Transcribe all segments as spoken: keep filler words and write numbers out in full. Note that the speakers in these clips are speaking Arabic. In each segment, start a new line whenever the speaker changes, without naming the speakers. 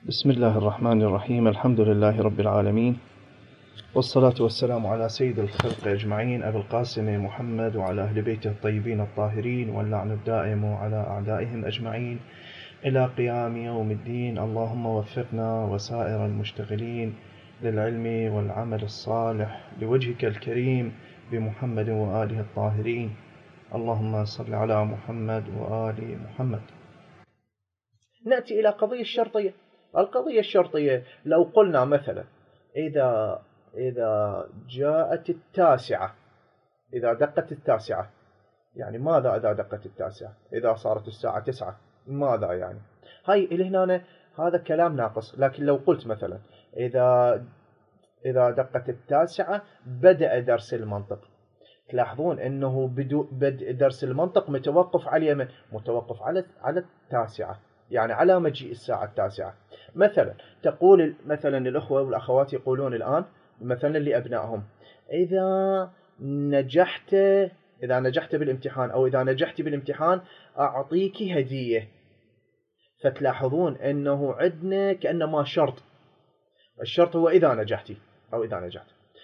بسم الله الرحمن الرحيم. الحمد لله رب العالمين، والصلاة والسلام على سيد الخلق أجمعين أبي القاسم محمد وعلى أهل بيته الطيبين الطاهرين، واللعن الدائم على أعدائهم أجمعين إلى قيام يوم الدين. اللهم وفقنا وسائر المشتغلين للعلم والعمل الصالح لوجهك الكريم بمحمد وآله الطاهرين. اللهم صل على محمد وآل محمد.
نأتي إلى قضية الشرطية. القضية الشرطية لو قلنا مثلا إذا إذا جاءت التاسعة، إذا دقت التاسعة، يعني ماذا إذا دقت التاسعة؟ إذا صارت الساعة تسعة ماذا يعني؟ هاي إلى هنا هذا كلام ناقص. لكن لو قلت مثلا إذا إذا دقت التاسعة بدأ درس المنطق، تلاحظون أنه بدء درس المنطق متوقف على من؟ متوقف على على التاسعة، يعني على مجيء الساعة التاسعة. مثلا تقول مثلا الأخوة والأخوات يقولون الآن مثلا لأبنائهم إذا نجحت إذا نجحت بالامتحان أو إذا نجحت بالامتحان أعطيك هدية. فتلاحظون أنه عندنا كأنما شرط، الشرط هو إذا نجحتي أو إذا نجحت،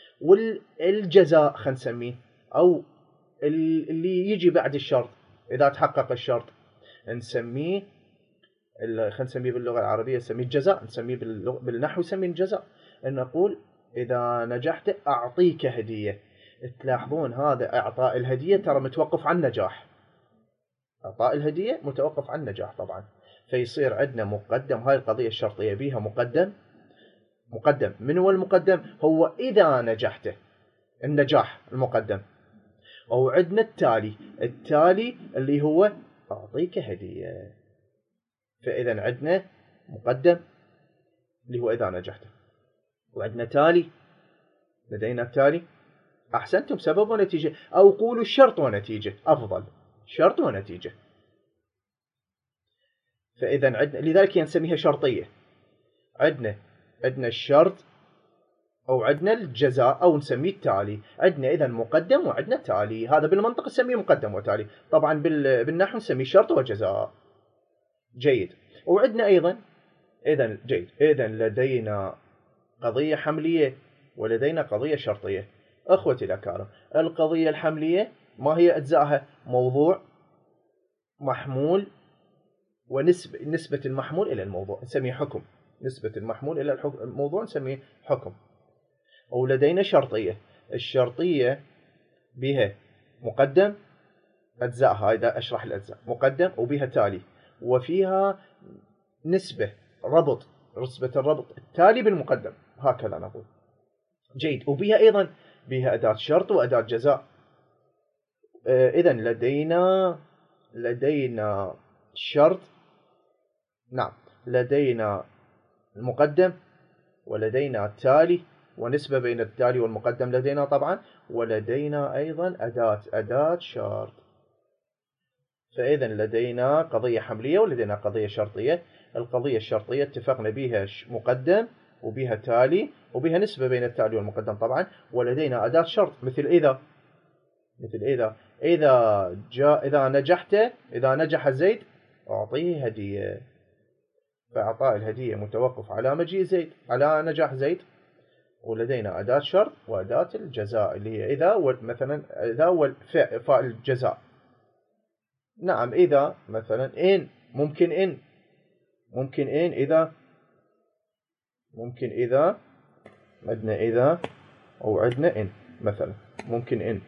والجزاء خلينا نسميه أو اللي يجي بعد الشرط إذا تحقق الشرط نسميه خلينا نسميه باللغة العربية نسميه الجزاء، نسميه بالنحو نسميه الجزاء. أن نقول إذا نجحت أعطيك هدية. تلاحظون هذا إعطاء الهدية ترى متوقف عن النجاح، إعطاء الهدية متوقف عن النجاح طبعا. فيصير عندنا مقدم، هاي القضية الشرطية بيها مقدم. مقدم من هو المقدم؟ هو إذا نجحت، النجاح المقدم. أو عندنا التالي، التالي اللي هو أعطيك هدية. فإذا عندنا مقدم اللي هو إذا نجحت، وعندنا تالي، لدينا التالي. أحسنتم، سبب ونتيجة، أو قولوا الشرط ونتيجة أفضل، شرط ونتيجة. فإذا عندنا لذلك نسميها شرطية. عندنا عندنا الشرط أو عندنا الجزاء أو نسميه التالي. عندنا إذا مقدم وعندنا تالي، هذا بالمنطق نسميه مقدم وتالي، طبعا بالنحو نسميه شرط وجزاء. جيد. وعندنا أيضا إذا جيد إذا لدينا قضية حملية ولدينا قضية شرطية. أخوتي الأكارم، القضية الحملية ما هي أجزائها؟ موضوع، محمول، ونسبة نسبة المحمول إلى الموضوع نسميه حكم، نسبة المحمول إلى الموضوع نسميه حكم. ولدينا شرطية، الشرطية بها مقدم، أجزاء هاي أشرح الأجزاء، مقدم وبها تالي، وفيها نسبة ربط، نسبة الربط التالي بالمقدم، هكذا نقول. جيد. وبها أيضا بها أداة شرط وأداة جزاء. آه إذا لدينا لدينا شرط، نعم، لدينا المقدم ولدينا التالي ونسبة بين التالي والمقدم لدينا طبعا، ولدينا أيضا أداة أداة شرط. فإذا لدينا قضية حملية ولدينا قضية شرطية. القضية الشرطية اتفقنا بها مقدم وبها تالي وبها نسبة بين التالي والمقدم طبعا، ولدينا أداة شرط مثل إذا مثل إذا إذا جاء إذا نجحت إذا نجح زيد أعطيه هدية. فإعطاء الهدية متوقف على مجيء زيد، على نجاح زيد. ولدينا أداة شرط وأداة الجزاء اللي هي إذا، مثلا إذا والفاء الجزاء. نعم، إذا مثلا إن، ممكن إن ممكن إن إذا ممكن إذا عندنا إذا أو عندنا إن مثلا، ممكن إن،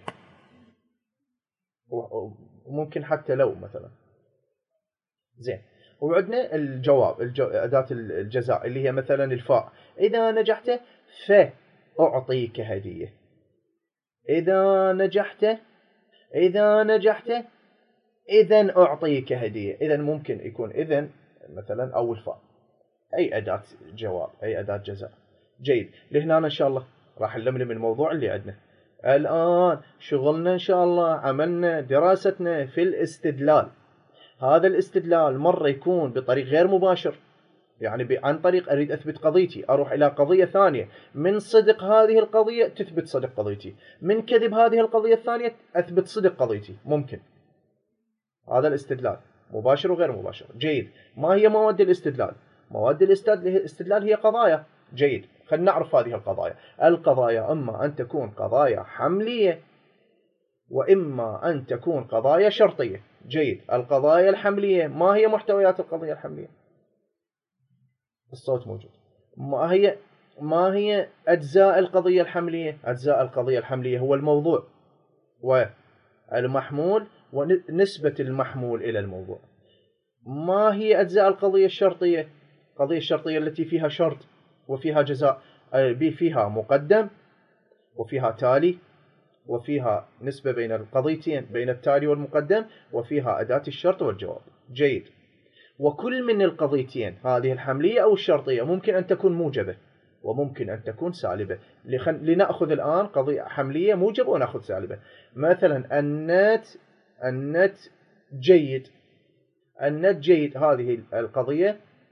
وممكن حتى لو مثلا. زين. وعندنا الجواب، الجو... أداة الجزاء اللي هي مثلا الفاء، إذا نجحت فأعطيك هدية. إذا نجحت إذا نجحت إذن أعطيك هدية. إذن ممكن يكون إذن مثلا أو الفاء، أي أداة جواب، أي أداة جزاء. جيد. لهنا إن شاء الله راح نلملم الموضوع اللي عندنا الآن. شغلنا إن شاء الله، عملنا دراستنا في الاستدلال. هذا الاستدلال مرة يكون بطريق غير مباشر، يعني عن طريق أريد أثبت قضيتي، أروح إلى قضية ثانية، من صدق هذه القضية تثبت صدق قضيتي، من كذب هذه القضية الثانية أثبت صدق قضيتي. ممكن هذا الاستدلال مباشر وغير مباشر. جيد. ما هي مواد الاستدلال؟ مواد الاستدلال هي قضايا. جيد، خلينا نعرف هذه القضايا. القضايا إما أن تكون قضايا حملية وإما أن تكون قضايا شرطية. جيد، القضايا الحملية، ما هي محتويات القضية الحملية؟ الصوت موجود. ما هي ما هي أجزاء القضية الحملية؟ أجزاء القضية الحملية هو الموضوع والمحمول ونسبة المحمول إلى الموضوع. ما هي أجزاء القضية الشرطية؟ القضية الشرطية التي فيها شرط وفيها جزاء، فيها مقدم وفيها تالي وفيها نسبة بين القضيتين، بين التالي والمقدم، وفيها أداة الشرط والجواب. جيد، وكل من القضيتين هذه الحملية أو الشرطية ممكن أن تكون موجبة وممكن أن تكون سالبة. لنأخذ الآن قضية حملية موجبة ونأخذ سالبة. مثلا النت النت جيد. النت جيد هذه القضية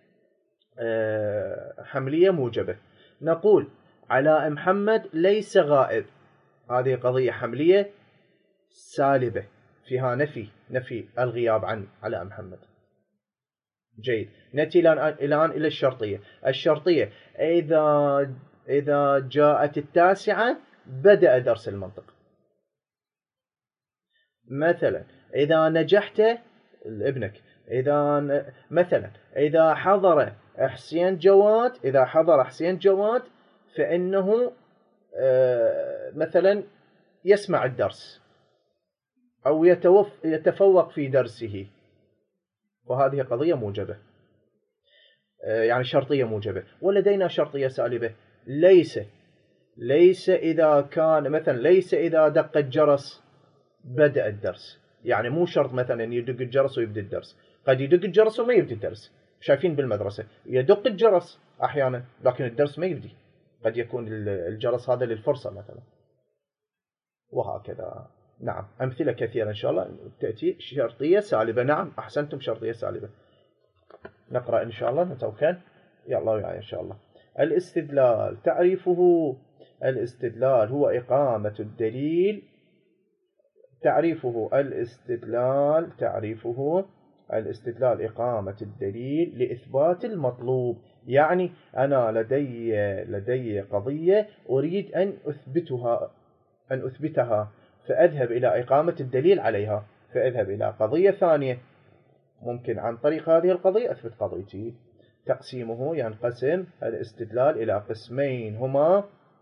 حملية موجبة. نقول علاء محمد ليس غائب، هذه قضية حملية سالبة فيها نفي نفي الغياب عن علاء محمد. جيد، نأتي الآن الآن إلى الشرطية. الشرطية إذا إذا جاءت التاسعة بدأ درس المنطق. مثلا إذا نجحت ابنك، إذا مثلا إذا حضر حسين جواد إذا حضر حسين جواد فإنه مثلا يسمع الدرس أو يتفوق في درسه، وهذه قضية موجبة، يعني شرطية موجبة. ولدينا شرطية سالبة. ليس ليس إذا كان مثلا ليس إذا دق الجرس بدأ الدرس، يعني مو شرط مثلا يدق الجرس ويبدأ الدرس، قد يدق الجرس وما يبدأ الدرس. شايفين بالمدرسة يدق الجرس أحيانا لكن الدرس ما يبدأ، قد يكون الجرس هذا للفرصة مثلا، وهكذا. نعم، أمثلة كثيرة إن شاء الله تأتي شرطية سالبة. نعم أحسنتم، شرطية سالبة. نقرأ إن شاء الله، نتوكل. يلا وياي إن شاء الله. الاستدلال تعريفه. الاستدلال هو إقامة الدليل. تعريفه الاستدلال تعريفه الاستدلال إقامة الدليل لإثبات المطلوب. يعني أنا لدي لدي قضية أريد أن أثبتها أن أثبتها فأذهب إلى إقامة الدليل عليها، فأذهب إلى قضية ثانية ممكن عن طريق هذه القضية أثبت قضيتي. تقسيمه ينقسم الاستدلال إلى قسمين، هما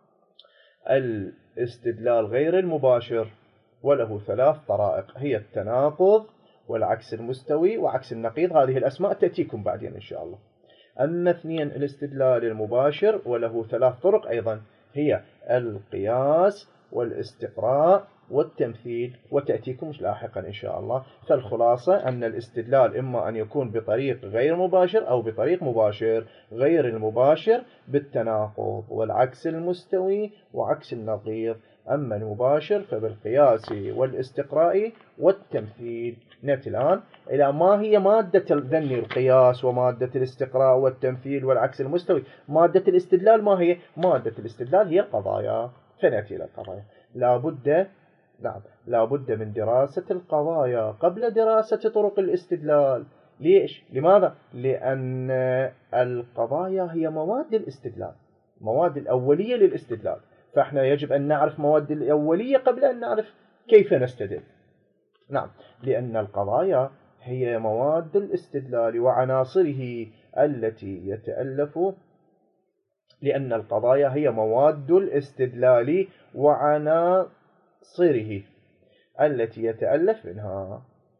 الاستدلال غير المباشر وله ثلاث طرائق، هي التناقض والعكس المستوي وعكس النقيض. هذه الأسماء تأتيكم بعدين إن شاء الله. أما اثنين الاستدلال المباشر وله ثلاث طرق أيضا، هي القياس والاستقراء والتمثيل، وتأتيكم لاحقا إن شاء الله. فالخلاصة أن الاستدلال إما أن يكون بطريق غير مباشر أو بطريق مباشر. غير المباشر بالتناقض والعكس المستوي وعكس النقيض، أما المباشر فبالقياس والاستقراء والتمثيل. نأتي الآن إلى ما هي مادة ذني القياس ومادة الاستقراء والتمثيل والعكس المستوي. مادة الاستدلال ما هي؟ مادة الاستدلال هي القضايا. فنأتي إلى القضايا. لا بد نعم لا بد من دراسة القضايا قبل دراسة طرق الاستدلال. ليش؟ لماذا؟ لأن القضايا هي مواد الاستدلال، مواد الأولية للاستدلال، فإحنا يجب أن نعرف مواد الأولية قبل أن نعرف كيف نستدل. نعم، لأن القضايا هي مواد الاستدلال وعناصره التي يتألف لأن القضايا هي مواد الاستدلال وعناصره التي يتألف منها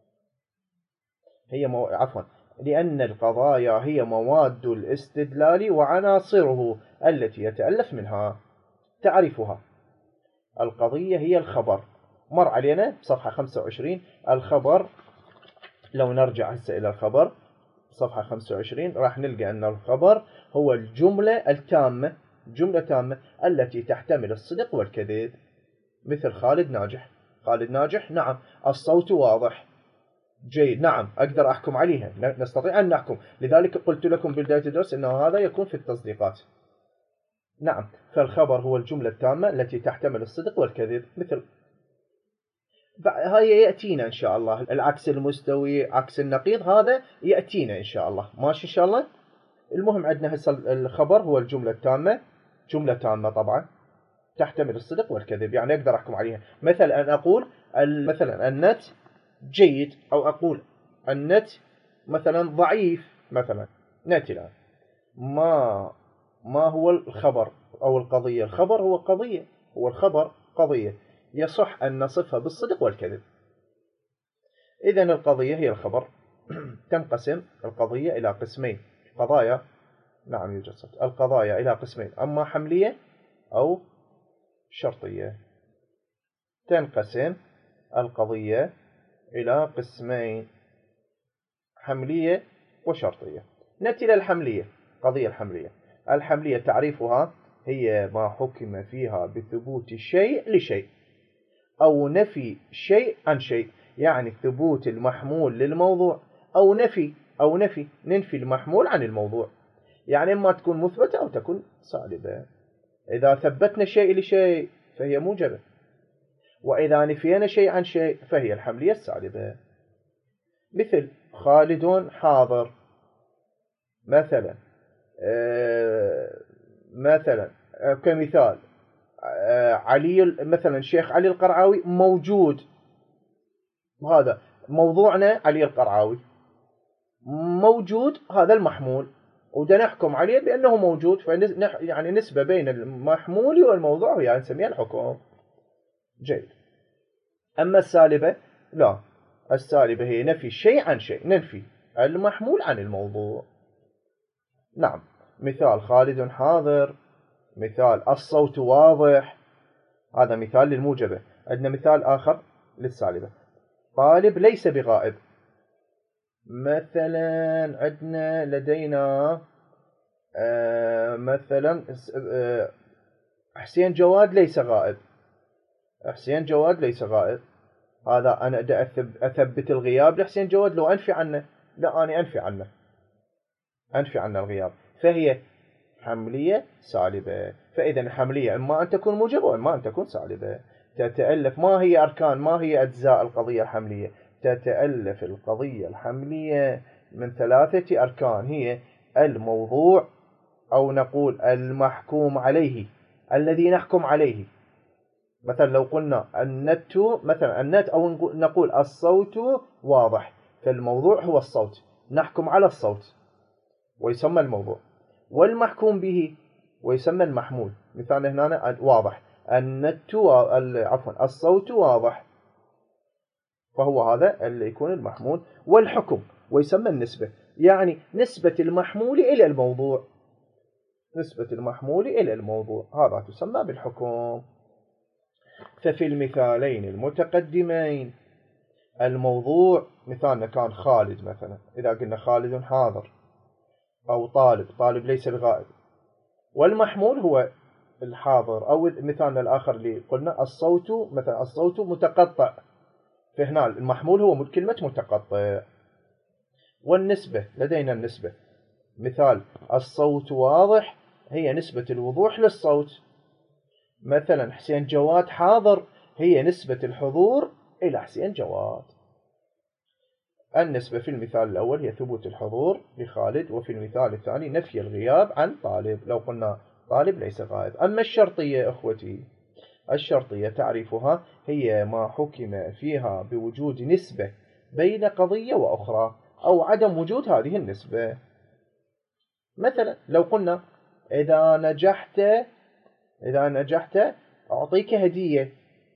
هي مو... عفوا لأن القضايا هي مواد الاستدلال وعناصره التي يتألف منها. تعرفها. القضية هي الخبر. مر علينا صفحة خمسة وعشرين. الخبر، لو نرجع هسه إلى الخبر صفحة خمسة وعشرين راح نلقى أن الخبر هو الجملة التامة، جملة تامة التي تحتمل الصدق والكذب. مثل خالد ناجح. خالد ناجح، نعم. الصوت واضح. جيد، نعم، أقدر أحكم عليها، نستطيع أن نحكم. لذلك قلت لكم بداية الدرس أنه هذا يكون في التصديقات. نعم، فالخبر هو الجملة التامة التي تحتمل الصدق والكذب. مثل هاي يأتينا إن شاء الله. العكس المستوي، عكس النقيض، هذا يأتينا إن شاء الله. ماشي إن شاء الله. المهم عندنا هسه الخبر هو الجملة التامة، جملة تامة طبعا تحتمل الصدق والكذب، يعني أقدر أحكم عليها. مثلا أن أقول مثلا النت جيد، أو أقول النت مثلا ضعيف مثلا. نأتي الآن، ما ما هو الخبر أو القضية؟ الخبر هو قضية، هو الخبر قضية يصح أن نصفها بالصدق والكذب. إذن القضية هي الخبر. تنقسم القضية إلى قسمين، قضايا، نعم يوجد صدق، القضايا إلى قسمين، أما حملية أو شرطية. تنقسم القضية إلى قسمين، حملية وشرطية. نأتي إلى الحملية. قضية الحملية، الحملية تعريفها هي ما حكم فيها بثبوت شيء لشيء أو نفي شيء عن شيء، يعني ثبوت المحمول للموضوع أو نفي أو نفي ننفي المحمول عن الموضوع، يعني إما تكون مثبتة أو تكون سالبة. إذا ثبتنا شيء لشيء فهي موجبة، وإذا نفينا شيء عن شيء فهي الحملية السالبة. مثل خالد حاضر مثلا، آه مثلا آه كمثال آه علي مثلا الشيخ علي القرعاوي موجود، هذا موضوعنا علي القرعاوي موجود، هذا المحمول، ودا نحكم عليه بأنه موجود، يعني نسبة بين المحمول والموضوع يعني نسميها الحكم. جيد. أما السالبة لا، السالبة هي نفي شيء عن شيء، ننفي المحمول عن الموضوع. نعم، مثال خالد حاضر، مثال الصوت واضح، هذا مثال للموجبة. عندنا مثال آخر للسالبة، طالب ليس بغائب. مثلا عندنا لدينا آه مثلا آه حسين جواد ليس غائب. حسين جواد ليس غائب، هذا أنا أدى أثبت الغياب لحسين جواد لو أنفي عنه؟ لا، أنا أنفي عنه، أنفي عنه الغياب، فهي حملية سالبة. فإذا الحملية إما أن تكون موجبة وإما أن تكون سالبة. تتألف، ما هي أركان، ما هي أجزاء القضية الحملية؟ تتألف القضية الحملية من ثلاثة أركان، هي الموضوع أو نقول المحكوم عليه، الذي نحكم عليه. مثلا لو قلنا النت مثلا النت أو نقول الصوت واضح، فالموضوع هو الصوت، نحكم على الصوت ويسمى الموضوع، والمحكوم به ويسمى المحمول. مثال هنا واضح، النت عفوا الصوت واضح، فهو هذا اللي يكون المحمول، والحكم ويسمى النسبة، يعني نسبة المحمول إلى الموضوع، نسبة المحمول إلى الموضوع هذا تسمى بالحكم. ففي المثالين المتقدمين الموضوع مثالنا كان خالد مثلا، إذا قلنا خالد حاضر، أو طالب، طالب ليس بغائب، والمحمول هو الحاضر. أو مثالنا الآخر اللي قلنا الصوت مثلا، الصوت متقطع، فهنا المحمول هو كلمة متقطع. والنسبة لدينا النسبة، مثال الصوت واضح هي نسبة الوضوح للصوت. مثلا حسين جواد حاضر هي نسبة الحضور إلى حسين جواد. النسبة في المثال الأول هي ثبوت الحضور لخالد، وفي المثال الثاني نفي الغياب عن طالب، لو قلنا طالب ليس غائب. أما الشرطية أخوتي، الشرطية تعريفها هي ما حكم فيها بوجود نسبة بين قضية وأخرى أو عدم وجود هذه النسبة. مثلا لو قلنا إذا نجحت إذا نجحت أعطيك هدية،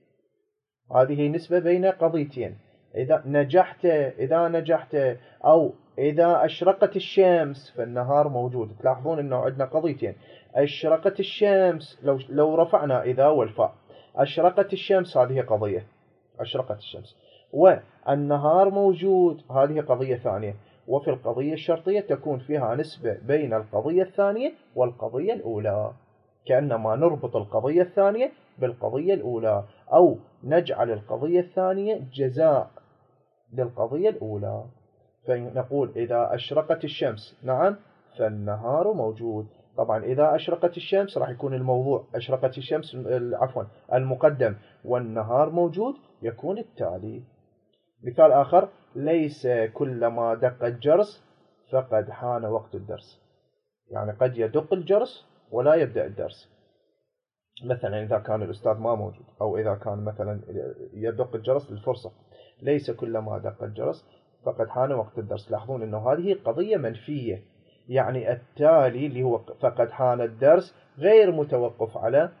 هذه نسبة بين قضيتين. إذا نجحت إذا نجحت أو إذا أشرقت الشمس فالنهار موجود. تلاحظون أنه عندنا قضيتين، أشرقت الشمس، لو لو رفعنا إذا والفاء، أشرقت الشمس هذه قضية، أشرقت الشمس، والنهار موجود هذه قضية ثانية. وفي القضية الشرطية تكون فيها نسبة بين القضية الثانية والقضية الأولى، كأنما نربط القضية الثانية بالقضية الأولى، أو نجعل القضية الثانية جزاء للقضية الأولى. فنقول إذا أشرقت الشمس نعم فالنهار موجود. طبعا إذا أشرقت الشمس راح يكون الموضوع أشرقت الشمس عفوا المقدم، والنهار موجود يكون التالي. مثال آخر، ليس كلما دق الجرس فقد حان وقت الدرس. يعني قد يدق الجرس ولا يبدأ الدرس. مثلا إذا كان الأستاذ ما موجود، أو إذا كان مثلا يدق الجرس للفرصة، ليس كلما دق الجرس فقد حان وقت الدرس. لاحظون أنه هذه قضية منفية، يعني التالي اللي هو فقد حان الدرس غير متوقف على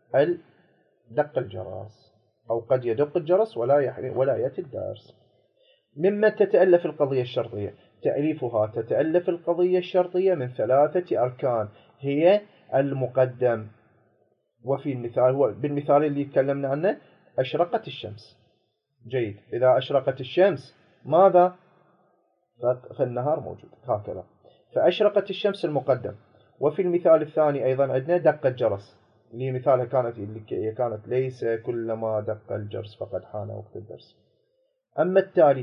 دق الجرس، أو قد يدق الجرس ولا ولا يأتي الدرس. مما تتألف القضية الشرطية؟ تأليفها تتألف القضية الشرطية من ثلاثة أركان، هي المقدم. وفي المثال هو بالمثال اللي تكلمنا عنه أشرقت الشمس. جيد، إذا أشرقت الشمس ماذا؟ فالنهار موجود، هكذا. فأشرقت الشمس المقدم. وفي المثال الثاني أيضا عندنا دق الجرس، اللي مثالها كانت اللي كانت ليس كلما دق الجرس فقد حان وقت الدرس. أما التالي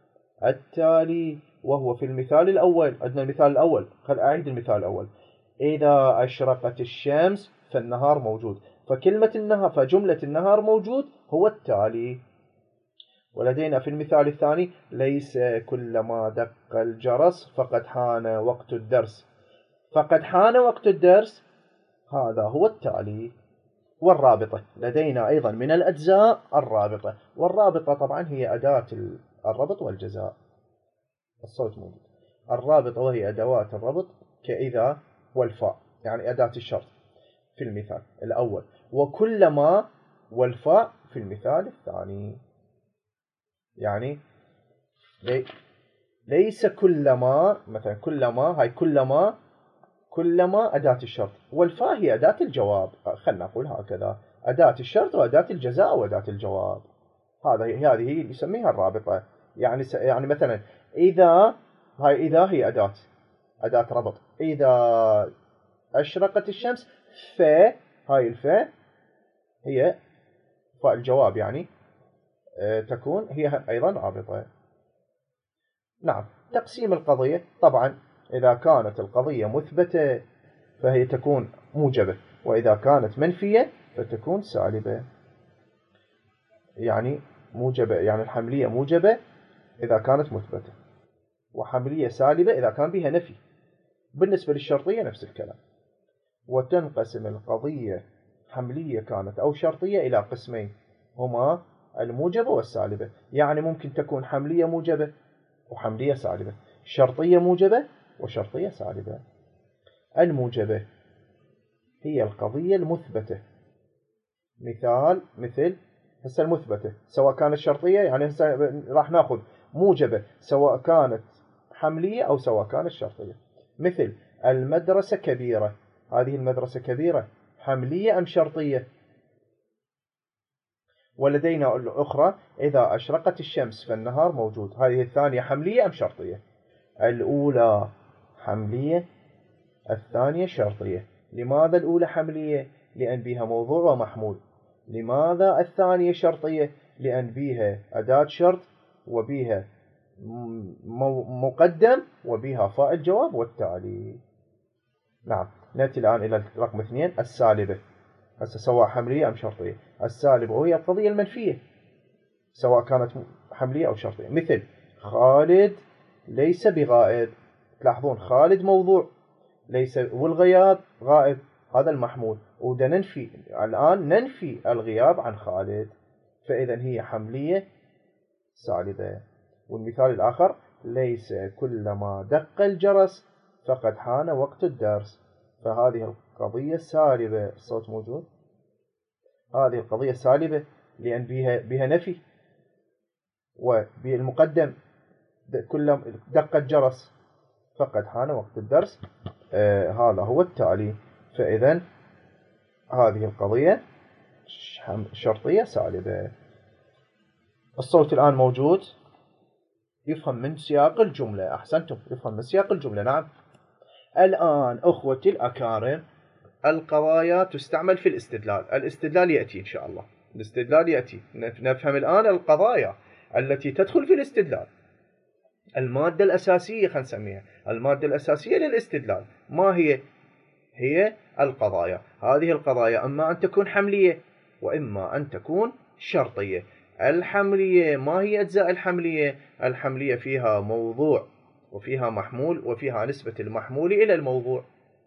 التالي وهو في المثال الأول، عندنا المثال الأول، خل أعيد المثال الأول. إذا أشرقت الشمس فالنهار موجود، فكلمة النهار فجملة النهار موجود هو التالي. ولدينا في المثال الثاني ليس كلما دق الجرس فقد حان وقت الدرس. فقد حان وقت الدرس هذا هو التالي. والرابطة لدينا أيضا من الأجزاء الرابطة، والرابطة طبعا هي أداة الربط والجزاء. الصوت موجود. الرابطة وهي أدوات الربط كإذا والفاء، يعني أداة الشرط في المثال الأول، وكلما والفاء في المثال الثاني. يعني لي ليس كلما، مثلا كلما هاي كلما كلما أداة الشرط، والفاء هي أداة الجواب. خلنا نقول هكذا، أداة الشرط وأداة الجزاء وأداة الجواب. هذه هذه هي نسميها الرابطة. يعني يعني مثلا إذا هاي إذا هي أداة أداة ربط. إذا أشرقت الشمس ف هاي الفاء هي فاء الجواب، يعني تكون هي أيضا رابطة. نعم. تقسيم القضية طبعا إذا كانت القضية مثبتة فهي تكون موجبة، وإذا كانت منفية فتكون سالبة. يعني موجبة يعني الحملية موجبة إذا كانت مثبتة، وحملية سالبة إذا كان بها نفي. بالنسبة للشرطية نفس الكلام. وتنقسم القضية حملية كانت أو شرطية إلى قسمين، هما الموجبة والسالبة. يعني ممكن تكون حملية موجبة وحملية سالبة، شرطية موجبة وشرطية سالبة. الموجبة هي القضية المثبتة. مثال مثل هسه المثبتة سواء كانت شرطية، يعني هسه راح ناخذ موجبة سواء كانت حملية أو سواء كانت شرطية. مثل المدرسة كبيرة، هذه المدرسة كبيرة حملية أم شرطية؟ ولدينا الأخرى إذا أشرقت الشمس فالنهار موجود، هذه الثانية حملية أم شرطية؟ الأولى حملية، الثانية شرطية. لماذا الأولى حملية؟ لأن بها موضوع ومحمول. لماذا الثانية شرطية؟ لأن بها أداة شرط وبها مقدم وبها فاء الجواب والتالي. نعم. نأتي الآن إلى رقم اثنين، السالبة. هسه سواء حملية أم شرطية. السالبة وهي القضية المنفية سواء كانت حملية أو شرطية. مثل خالد ليس بغائب. تلاحظون خالد موضوع ليس، والغياب غائب، هذا المحمول. وده ننفي الآن ننفي الغياب عن خالد، فإذا هي حملية سالبة. والمثال الآخر ليس كلما دق الجرس فقد حان وقت الدرس. فهذه القضية سالبة. الصوت موجود. هذه القضية سالبة لأن بها بها نفي، وبالمقدم كلما دق الجرس فقد حان وقت الدرس. آه هذا هو التالي. فإذا هذه القضية شرطية سالبة. الصوت الآن موجود، يفهم من سياق الجملة. أحسنتم، يفهم من سياق الجملة. نعم. الآن أخوتي الأكارم، القضايا تستعمل في الاستدلال. الاستدلال يأتي إن شاء الله، الاستدلال يأتي. نفهم الآن القضايا التي تدخل في الاستدلال. المادة الأساسية خلينا نسميها المادة الأساسية للاستدلال ما هي؟ هي القضايا. هذه القضايا إما أن تكون حملية وإما أن تكون شرطية. الحملية ما هي أجزاء الحملية؟ الحملية فيها موضوع وفيها محمول وفيها نسبة المحمول إلى الموضوع.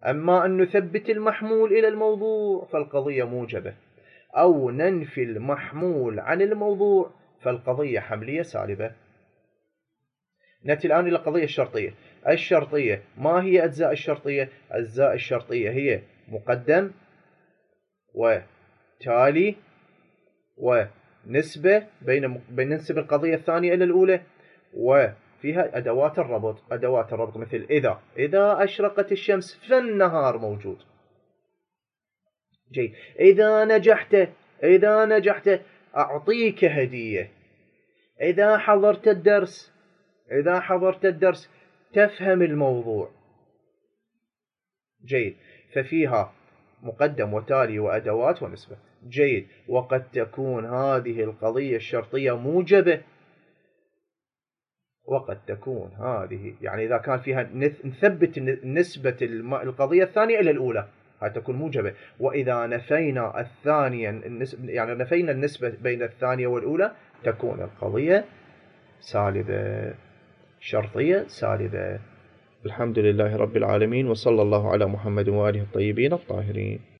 أما أن نثبت المحمول إلى الموضوع فالقضية موجبة، أو ننفي المحمول عن الموضوع فالقضية حملية سالبة. نأتي الآن إلى القضية الشرطية. الشرطية، ما هي أجزاء الشرطية؟ أجزاء الشرطية هي مقدم وتالي ونسبة بين بين نسب القضية الثانية إلى الأولى، وفيها أدوات الربط. أدوات الربط مثل إذا إذا أشرقت الشمس فالنهار موجود. جيد. إذا نجحت إذا نجحت أعطيك هدية. إذا حضرت الدرس إذا حضرت الدرس تفهم الموضوع. جيد. ففيها مقدم وتالي وأدوات ونسبة. جيد. وقد تكون هذه القضية الشرطية موجبة، وقد تكون هذه يعني إذا كان فيها نثبت نسبة القضية الثانية إلى الأولى هذه تكون موجبة، وإذا نفينا الثانية يعني نفينا النسبة بين الثانية والأولى تكون القضية سالبة، شرطية سالبة.
الحمد لله رب العالمين، وصلى الله على محمد وآله الطيبين الطاهرين.